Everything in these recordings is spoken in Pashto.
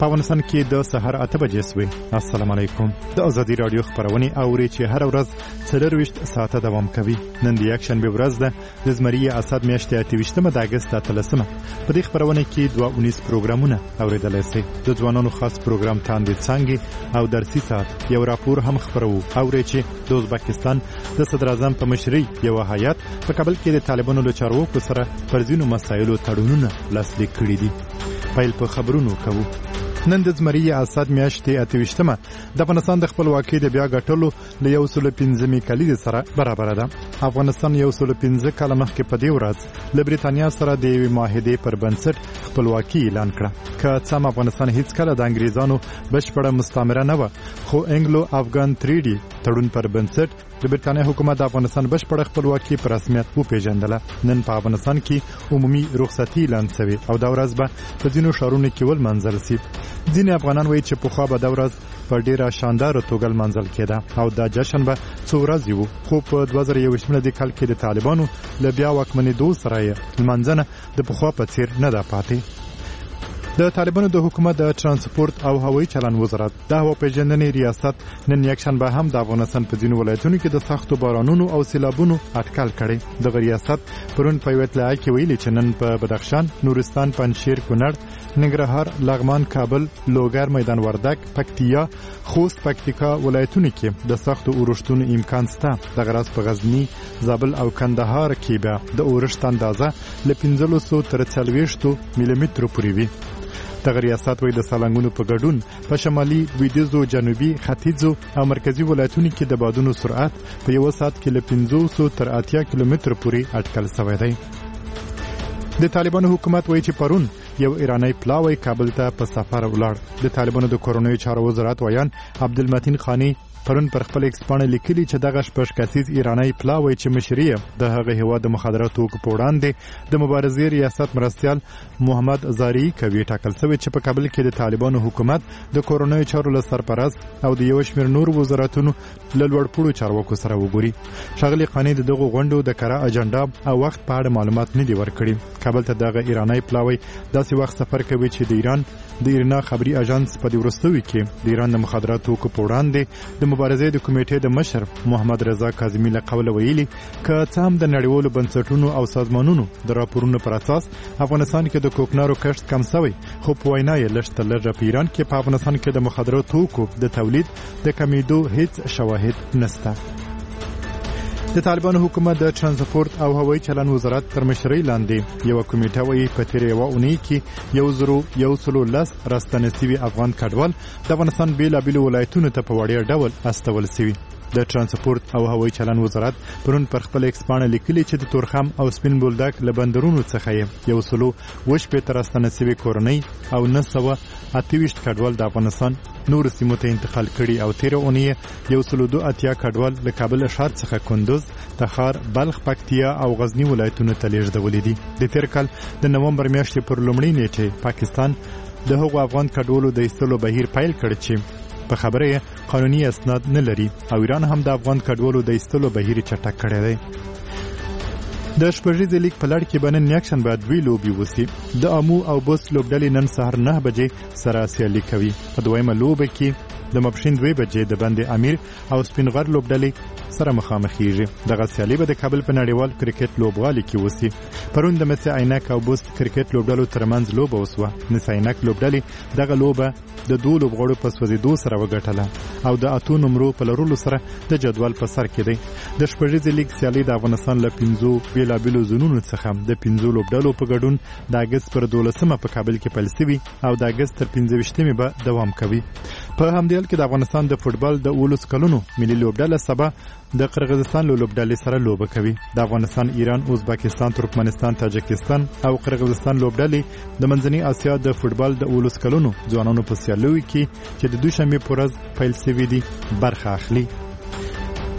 په افغانستان کې د سحر 8 بجې سوي. السلام علیکم. د ازادي رادیو خبرونه اوري چې هر ورځ 24 ساعته دوام کوي. نن د یک شنبه ورځ ده د زمری اسد میاشتې 28 د اگست 13. په دې خبرونه کې 219 پروګرامونه اوریدل شي. د ځوانانو خاص پروګرام تاندې څنګه او درسي ساعت یو راپور هم خبرو اوري چې د ازبکستان د صدر اعظم په مشرۍ یو هیئت په کابل کې د طالبانو له چارواکو سره پر ځینو مسایلو تړونونه لاسلیک کړي دي. پیل په خبرونو کوو. نن د زمری اسد میاشتې 28 د افغانستان د خپلواکۍ د بیا ګټلو له 115 کلید سره برابر ده. افغانستان 115 کاله مخکې په دې ورځ له بریتانیا سره د یوې معاهدې پر بنسټ خپلواکي اعلان کړه. که څه افغانستان هیڅ کله د انګریزانو بشپړه مستعمره نه و، خو انګلو افغان تریډي تړون پر بنسټ د بریتانیا حکومت د افغانستان بشپړه خپلواکي په رسمیت وپیژندله. نن په افغانستان کې عمومي رخصتي اعلان شوې او دا ورځ به په ځینو ښارونو کې ولمانځل شي. ځینې افغانان وایي چې پخوا به دا ورځ په ډیره شانداره توګه لمانځل کېده او دا جشن به څو ورځې و، خو په 2021 کال کې د طالبانو له بیا واکمنېدو سره یې لمانځنه د پخوا په څیر نه ده پاتې. د طالبانو د حکومت د ترانسپورت او هوایي چلن وزارت د هواپیژندنې ریاست نن یکشنبه هم د افغانستان په ځینو ولایتونو کې د سختو بارانونو او سیلابونو اټکل کړي. د ریاست پرون په یو اطلاع کې ویلي چې نن په بدخشان، نورستان، پنجشیر، کونړ، ننګرهار، لغمان، کابل، لوګر، میدان وردګ، پکتیا، خوست، پکتیکا ولایتونو کې د سختو اورښتونو امکان شته. د غراس په غزنی، زابل او کندهار کې به د اورښت اندازه له 1500 تر 40 ملي مترو پورې وي. دغه ریاست وایي د سالنګونو په ګډون په شمالي، لویدیځو، جنوبي، ختیځو او مرکزي ولایتونو کې د بادونو سرعت په یو ساعت کې له 500 تر 80 کیلومتر پورې اټکل شوی دی. د طالبانو حکومت وایي چې پرون یو ایرانی پلاوی کابل ته په سفر ولاړ. د طالبانو د کورونوي چارو وزارت ویان عبدالمتین خانی پرون پر خپل ایکس باندې لیکلي چې دغه شپږ کسیز ایرانی پلاوی چې مشري د هغه هیواد د مخدراتو توکو په وړاندې د مبارزې ریاست مرستیال محمد زاری کوي ټاکل شوی چې په کابل کې د طالبانو حکومت د کورونوي چارو له سرپرست او د یو شمېر نور وزارتونو له لوړپوړو چارواکو سره وګوري. ښاغلي خانی دغه غونډو د کره اجنډا او وخت په اړه معلومات نه دی ورکړي. کابل ته دغه ایرانی پلاوی داسې وخت سفر کوي چې د ایران د ایرنا خبري اژانس په دې وروستیو کې د ایران د مخدراتو توکو په وړاندې د مبارزې د کمیټې د مشر محمد رضا کاظمي له قوله ویلي که څه هم د نړیوالو بنسټونو او سازمانونو د راپورونو پر اساس افغانستان کې د کوکنارو کښت کم شوی، خو په وینا یې لږ تر لږه په ایران کې په افغانستان کې د مخدراتو توکو د تولید د کمیدو هیڅ شواهد نشته. د طالبانو حکومت د ترانسپورت او هوایي چلن وزارت تر مشرۍ لاندې یو کمیټه وایي په تیر یو اونۍ کې 110 راستنه شوي افغان کډوال د افغانستان بیلابیلو ولایتونو ته په وړیا ډول استول شوي. د ترانسپورت او هوایي چلن وزارت پرون پر خپل ایکس باندې لیکلي چې د تورخم او سپین بولدک له بندرونو څخه 115 راستنه شوي کورنۍ او 928 کډوال د افغانستان نور سیمو ته انتقال کړي او تیر اونۍ 102 کډوال له کابل ښار څخه کندوز، تخار، بلخ، پکتیا او غزنی ولایتونو ته لیږدولې دي. د تیر کال د نومبر میاشتې پر لومړۍ نیټه پاکستان د هغو افغان کډوالو د ایستلو بهیر پیل کړ چې په خبره قانوني اسناد نه لري او ایران هم د افغان کډوالو د ایستلو بهیر چټک کړی دی. د شپږیزې لیګ په لړ کې به نن یکشنبه 2 لوبې وسي. د امو او بوس لوبډلې نن سهار 9 بجې سره سیالي کوي. په دویمه لوبه کې د ماپښین 2 بجې د بند امیر او سپینغر لوبډلې سره مخامخېږي. دغه سیالي به د کابل په نړیوال کرکټ لوبغالي کې وسي. پرون د مس عینک او بوست کرکټ لوبډلو ترمنځ لوبه وسوه. مس عینک لوبډلې دغه لوبه د 2 لوبغاړو په سوځېدو سره وګټله او د 8 نمرو په لرلو سره د جدول په سر کې دی. د شپږیزې لیګ سیالي د افغانستان له 5 بیلابیلو زونونو څخه د 5 لوبډلو په ګډون د اگست پر 12 په کابل کې پیل شوي او د اگست تر 15 به دوام کوي. په همدې حال کې د افغانستان د فوټبال د 19 کلونو ملي لوبډله سبا د قرغیزستان له لوبډلې سره لوبه کوي. د افغانستان، ایران، ازبکستان، ترکمنستان، تاجکستان او قرغیزستان لوبډلې د منځنۍ اسیا د فوټبال د 19 کلونو ځوانانو په سیالیو کې چې د دوشنبه په ورځ پیل شوې دي برخه اخلي.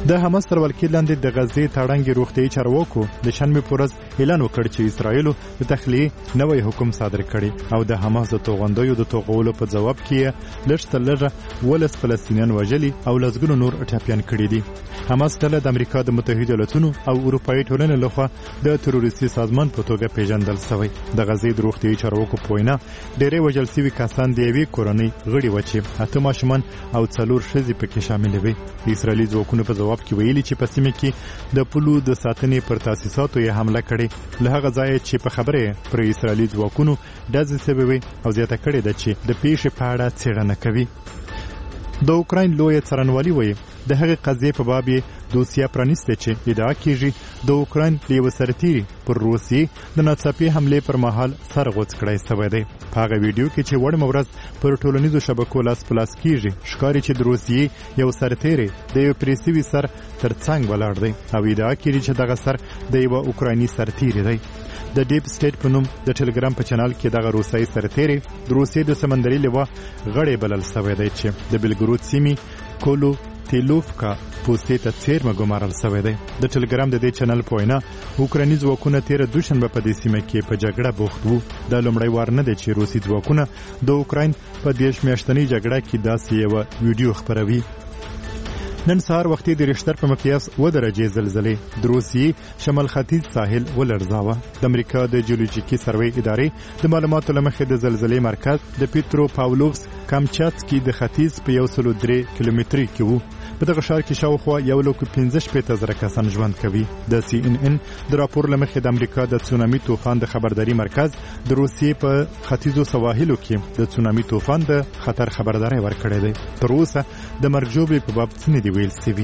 د حماس تر ولکې لاندې د غزې تړنګ روغتیايي چارواکو د شنبې په ورځ اعلان وکړ چې اسرائیل د تخلیې نوی حکم صادر کړي او د حماس د توغندیو د توغولو په جواب کې لږ تر لږه 12 فلسطینیان وژلي او لږ نور ټاپیان کړي دي. حماس ډله د امریکا د متحده ایالاتونو او اروپایي ټولنې لخوا د تروریستي سازمان په توګه پیژندل شوی. د غزې د روغتیايي چارواکو په وینا ډېری وژل شوي کسان د یوې کورنۍ غړي و چې 8 ماشومان او 4 ښځې پکې شامل وي. اسرائیلي ځواکونو په جواب کې ویلي چې په سیمه کې د پولو د ساتنې پر تاسیساتو یې حمله کړې. له هغه ځایه چې په خبره پر اسرائیلي ځواکونو ډزې شوې او زیاته کړې ده چې د پیښې په اړه څېړنه کوي. د اوکراین لویه څارنوالي وایي د هغې قضیې په باب یې دوسیه پرانیسته چې ادعا کیږي د اوکراین له یوه سرتیري پر روسیې د ناڅاپي حملې پر مهال سر غوڅ کړی شوی دی. په هغه ویډیو کې چې وړمه ورځ پر ټولنیزو شبکو لاس په لاس کیږي ښکاري چې د روسیې یو سرتیری د یو پرې سوي سر تر څنګ ولاړ دی او ادعا کیږي چې دغه سر د یوه اوکرایني سرتیری دی. د ډیپ سټیټ په نوم د ټلګرام په چینل کې دغه روسیایي سرتیری د روسیې د سمندري لوا غړی بلل شوی دی چې د بلګرود سیمې کولو تیلوفکا پوستې ته څیرمه ګمارل شوی دی. د ټلګرام د دې چینل په وینا اوکرایني ځواکونه تېره دوشنبه په دې سیمه کې په جګړه بوخت وو. دا لومړی وار نه دی چې روسي ځواکونه د اوکراین په 10 میاشتنۍ جګړه کې داسې یوه ویډیو خپروي. نن سهار وختي د ریشتر په مقیاس 2 درجې زلزلې د روسیې شمال ختیځ ساحل ولړزاوه. د امریکا د جیولوجیکي سروې ادارې د معلوماتو له مخې د زلزلې مرکز د پیټرو پاولوفس کامچاتسکي د ختیځ په 103 کیلومتري کې وو. په دغه ښار کې شاوخوا 1,15,000 کسان ژوند کوي. د CNN د راپور له مخې د امریکا د تسونامي طوفان د خبرداري مرکز د روسیې په ختیځو سواحلو کې د تسونامي طوفان د خطر خبرداري ورکړې ده. تر اوسه د مرګ ژوبلې په باب څه نه دی ویل شوي.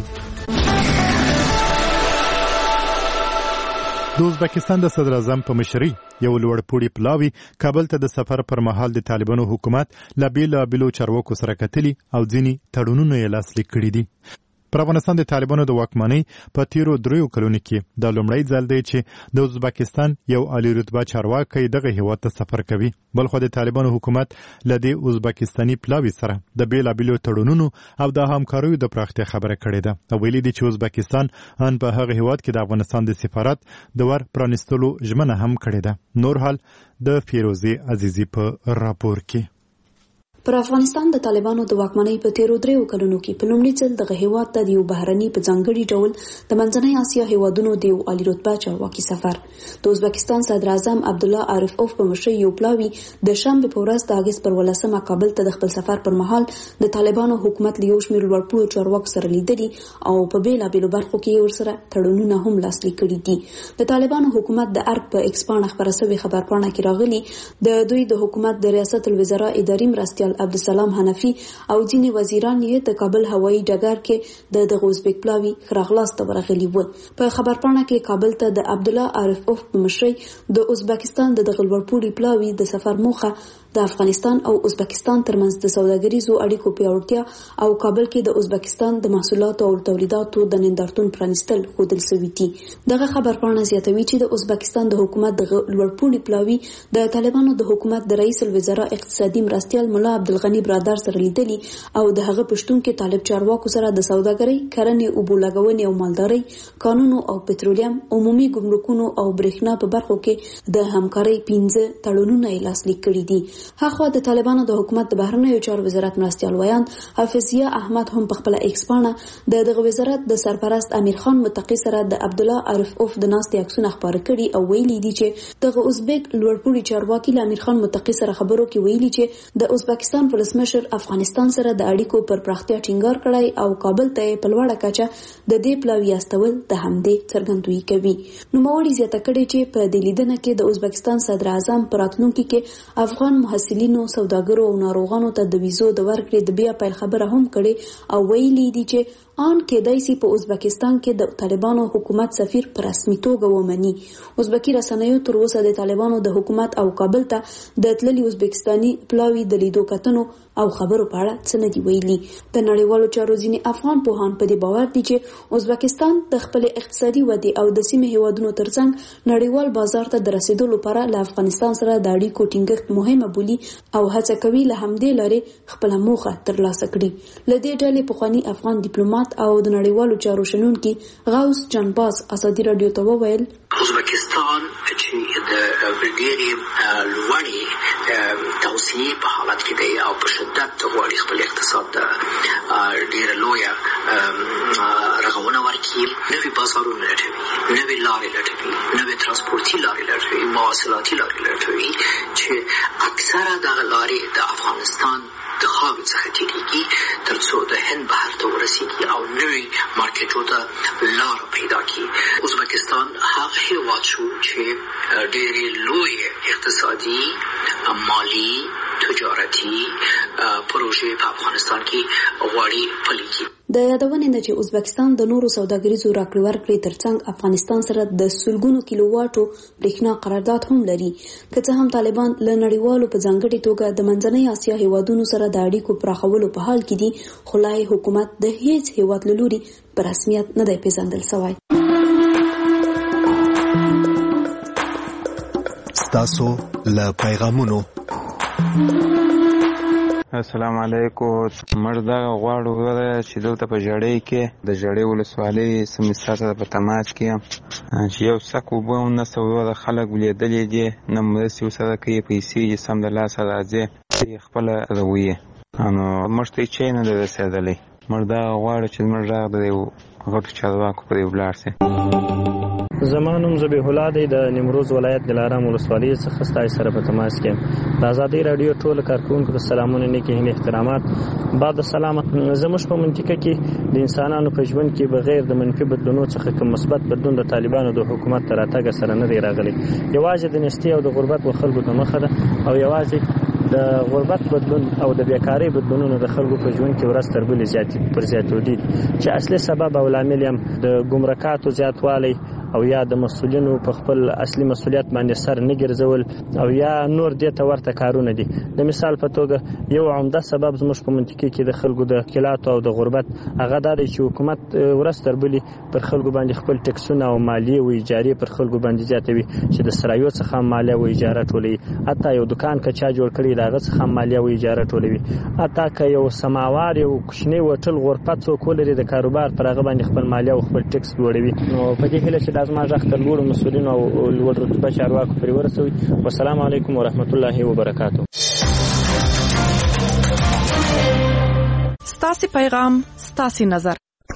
د ازبکستان د صدر اعظم په مشرۍ یو لوړپوړي پلاوي کابل ته د سفر پر مهال د طالبانو حکومت له بیلابیلو چارواکو سره کتلي او ځینې تړونونه یې لاسلیک کړي دي. پر افغانستان د طالبانو د واکمنۍ په تیرو 3 کلونو کې دا لومړی ځل دی چې د ازبکستان یو عالی رتبه چارواکی دغه هیواد ته سفر کوي. بلخو د طالبانو حکومت له دې ازبکستاني پلاوي سره د بیلابیلو تړونونو او د همکاریو د پراختیا خبره کړې ده او ویلي دي چې ازبکستان ان په هغه هیواد کې د افغانستان د سفارت د ور پرانستلو ژمنه هم کړې ده. نور حال د فیروزي عزیزی په راپور کې. پر افغانستان د طالبانو د واکمنۍ په تیرو 3 کلونو کې په لومړي ځل دغه هیواد ته د یو بهرني په ځانګړي ډول د منځنۍ اسیا هیوادونو د یو عالی رتبه چارواکي سفر د ازبکستان صدر اعظم عبدالله عارف اوف په مشرۍ یو پلاوي د شنبې په ورځ د اگست پر 18 کابل ته د خپل سفر پر مهال د طالبانو حکومت له یو شمېر لوړپوړو چارواکو سره لیدلي او په بیلابیلو برخو کې ورسره تړونونه هم لاسلیک کړي دي. د طالبانو حکومت د ارګ په ایکس پاڼه خبره شوې خبرپاڼه کې راغلي د دوی د حکومت د ریاست الوزرا اداري مرستیال عبدالسلام حنفي او ځینې وزیران یې د کابل هوایي ډګر کې د ازبک پلاوي خراغلاس ته ورغلي وو. په خبرپاڼه کې کابل ته د عبدالله عارف اوف په مشرۍ د ازبکستان د غلورپوړي پلاوي د سفر موخه د افغانستان او ازبکستان ترمنځ د سوداګریزو اړیکو پیاوړتیا او کابل کې د ازبکستان د محصولاتو او تولیداتو د نندارتون پرانیستل ښودل شوي دي. دغه خبرپاڼه زیاتوي چې د ازبکستان د حکومت د لوړپوړي پلاوي د طالبانو د حکومت د رئیس الوزرا اقتصادي مرستیال مولا عبدالغني برادر سره لیدلي او د هغه پښتون کې طالب چارواکو سره د سوداګرۍ، کرنې، اوبو لګونې او مالدارۍ، قانونو او پټرولیم، عمومي ګمرکونو او برېښنا په برخو کې د همکارۍ 15 تړونونه لاسلیک کړي دي. هغه د طالبانو د حکومت د بهرنیو چارو وزارت مرستیال ویان حافظیه احمد هم په خپل ایکس پاڼه دغه وزارت د سرپرست امیر خان متقی سره د عبدالله عارف اوف د ناستې عکسونه خبرې کړي او ویلي دي چې دغه ازبک لوړپوړي چارواکي له امیر خان متقی سره خبرو کې ویلي چې د ازبکستان ولسمشر افغانستان سره د اړیکو پر پراختیا ټینګار کړی او کابل ته په لوړه کچه د دې پلاوي استول د همدې څرګندوي کوي. نو موري زیاته کړي چې په دې لیدنه کې د ازبکستان صدر اعظم پراتلونکو کې افغان محصلینو، سوداګرو او ناروغانو ته د ویزو د ورکړې د بیا پیل خبره هم کړي او ویلي دي چې آن کېدای شي په ازبکستان کې د طالبانو حکومت سفیر په رسمي توګه ومني. ازبکی رسنیو تر اوسه د طالبانو د حکومت او کابل ته د تللي ازبکستاني پلاوي د لیدو کتنو او خبرو په اړه څه نه دی ویلي. د نړیوالو چارو ځینې افغان پوهان په دې باور دي چې ازبکستان د خپل اقتصادي ودې او د سیمې هیوادونو ترڅنګ نړیوال بازار ته د رسیدو لپاره له افغانستان سره د اړیکو ټینګښت مهمه بولي او هڅه کوي له همدې لارې خپل موخه ترلاسه کړي. له دې ډلې پخوانی افغان ډیپلوماټ ډیپلوماټ او د نړیوالو چارو شنونکي غوث جانباز ازادي رادیو ته وویل ازبکستان چې د ډېرې لوړې توسعې په حالت کې دی او په شدت غواړي خپل اقتصاد ته ډېره لویه رغونه ورکړي، نوي بازارونه لټوي، نوي لارې لټوي، نوي ترانسپورتي لارې لټوي، مواصلاتي لارې لټوي چې اکثره دغه لارې د افغانستان د خاورې څخه تېرېږي تر څو د هند بحر ته ورسېږي او نوي مارکېټو ته لاره پیدا کړي. ازبکستان هغه هېواد شو چې ډېرې لویې اقتصادي، مالي، تجارتي پروژې په افغانستان کې غواړي پلي کړي. د یادونې نه چې ازبکستان د نورو سوداګریزو راکړې ورکړې ترڅنګ افغانستان سره د سلګونو کیلو واټو برېښنا قرارداد هم لري. که څه هم طالبان له نړیوالو په ځانګړې توګه د منځنۍ اسیا هیوادونو سره د اړیکو پراخولو په حال کې دي، خو لا یې حکومت د هیڅ هیواد له لوري په رسمیت نه دی پیژندل شوی. ستاسو له پیغامونو السلام علیکم. موږ دا غواړو چې دلته په ژړۍ کې د ژړۍ ولسوالۍ سمستر سره په تماس کې یم چې یو څک اوبه نه سوه د خلک ولیدلې دي، نه مرستې ورسره کوي، پیسې یې سم د لاسه راځي، خپله رویې نو موږ ته هېڅ نه دی رسېدلی. موږ دا غواړو چې زموږ غږ د یو غټو چارواکو پورې ولاړ شي. زما نوم ذبیح الله دی، د نیمروز ولایت دلارام ولسوالۍ څخه ستاسو سره په تماس کې یم. د ازادۍ راډیو ټولو کارکوونکو ته سلامونه، نیکې هیلې، احترامات. بعد السلام. زموږ په منطقه کې د انسانانو په ژوند کې بغیر د منفي بدلونو څخه کوم مثبت بدلون د طالبانو د حکومت تر راتګ سره نه دی راغلی. یوازې د نشتي او د غربت و خلکو ته مخه ده او یوازې د غربت بدلون او د بیکاری بدلونونو د خلکو په ژوند کې ورځ تر بلې زیاتېدو دي چې اصلي سبب او لامل یې د ګمرکاتو زیاتوالی او یا د مسؤلینو په خپل اصلي مسؤلیت باندې سر نه ګرځول او یا نور دې ته ورته کارونه دي. د مثال په توګه یو عمده سبب زموږ په منطقه کې د خلکو د ښکیلاتو او د غربت هغه دا دی چې حکومت ورځ تر بلې پر خلکو باندې خپل ټکسونه او مالیې او اجارې پر خلکو باندې زیاتوي چې د سرایو څخه مالیه او اجاره ټولوي. حتی یو دکان که چا جوړ کړي د هغه څخه مالیه او اجاره ټولوي. حتی که یو سماوار یو کوچنی هوټل غرفه څوک ولري د کاروبار پر هغه باندې خپل مالیه او خپل ټکس لوړوي. نو په دې هیله چې دا زما غږ تر لوړو مسؤلینو او لوړ رتبه چارواکو پورې ورسوي. والسلام علیکم ورحمت الله وبرکاته. ستاسې پیغام ستاسې نظر.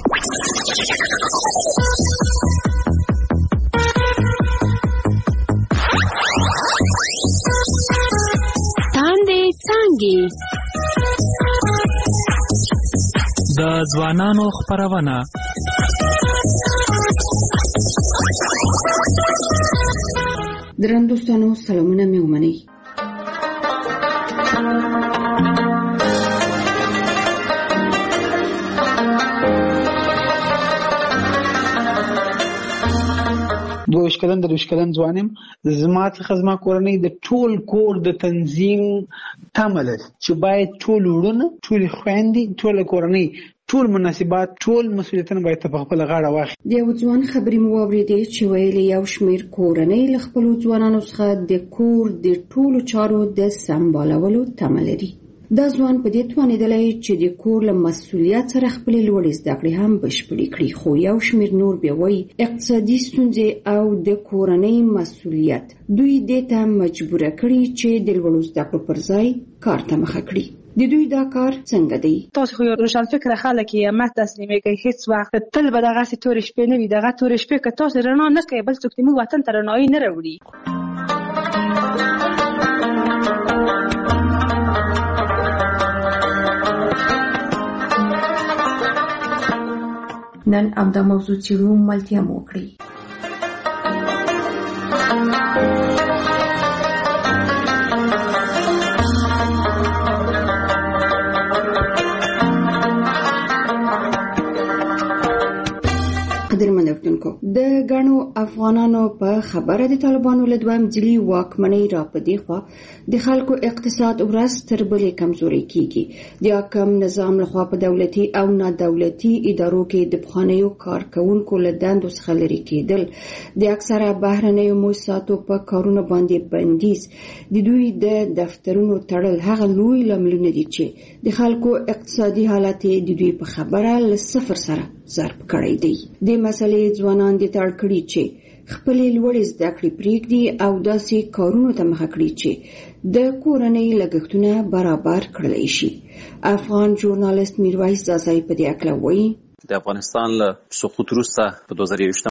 تاندې څانګې د ځوانانو خپرونه. درنو دوستانو سلامونه مې ومنئ. دوه کلن د 20 کلن ځوانم زما څخه زما کورنۍ د ټول کور د تنظیم تمه لري چې باید ټول وړونه، ټول خويندې، ټول کورنۍ، ټول مناسبات، ټول مسؤلیتونه باید په خپل غاړه واخلي. د یو ځوان خبرې مو واورېدې چې ویلي یو شمېر کورنۍ له خپلو ځوانانو څخه د کور د ټولو چارو د سمبالولو تمه لري. دا ځوان په دې توانېدلی چې د کور له مسؤلیت سره خپلې لوړې زده کړې هم بشپړې کړي، خو یو شمېر نور بیا وایي اقتصادي ستونزې او د کورنۍ مسؤلیت دوی دې ته مجبوره کړي چې د لوړو زده کړو پر ځای کار ته مخه کړي. د دوی دا کار څنګه دی؟ تاسو خو یو روشن فکره خلک یې ما تسلیمېږئ، هیڅ وخت تل به دغسې تورې شپې نه وي. دغه تورې شپې که تاسو رڼا نه کوئ بل څوک زموږ وطن ته رڼایي نه راوړي. نن همدا موضوع څېړو، ملتیا مو وکړئ. قدرمن اردوونکو، کو. د غنو افغانانو په خبره د طالبانو له دویم ځلي واکمنۍ را پدې خو د خلکو اقتصاد ورځ تر بلې کمزوري کیږي. د حاکم نظام لخوا په دولتي او نه دولتي ادارو کې د پخوانیو کارکونکو له دندو څخه لرې کېدل، د اکثره بهرنیو موسساتو په کارونو باندې بندیز، د دوی د دفترونو تړل هغه لوی لاملونه دي چې د خلکو اقتصادي حالت د دوی په خبره له صفر سره ضرب کړی دی. د مسلې ځوانان د تړ کړي چې خپلې لوړې زده کړې پرېږدي او داسې کارونو ته مخه کړي چې د کورنۍ لګښتونه برابر کړلی شي. افغان ژورنالیست میرویس ځاځی په دې اړه وایي: د افغانستان له سقوط وروسته په 2021